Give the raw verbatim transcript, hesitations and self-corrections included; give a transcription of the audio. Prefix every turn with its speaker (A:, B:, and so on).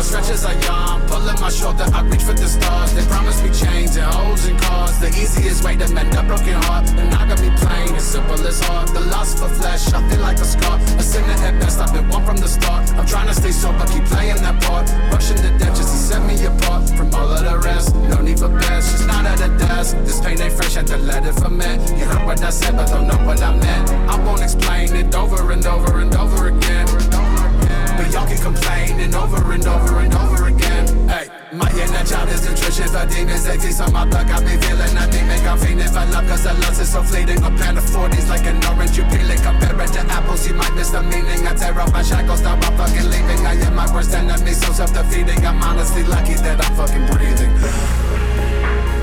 A: stretch as I yawn, pulling my shoulder, I reach for the stars. They promise me chains and hoes and cars, the easiest way to mend a broken heart. And I got me plain, as simple as hard. The lust for flesh, I feel like a scar, a sinner at best, I've been one from the start. I'm trying to stay sober, keep playing that part, rushing the death just to set me apart from all of the rest. No need for best, just not at a desk. This pain ain't fresh, had to let it ferment. You heard what I said, but don't know what I meant. I won't explain it over and over and over again, but y'all keep complaining over and over and over again. Hey, my inner child is nutrition for demons. They feast on my blood, got me feeling anemic. I'm fiending for love, cause the lust is so fleeting. A pan of forties like an orange, you peeling. Compare it to apples, you might miss the meaning. I tear off my shackles, now I'm fucking leaving. I am my worst enemy, so self-defeating. I'm honestly lucky that I'm fucking breathing.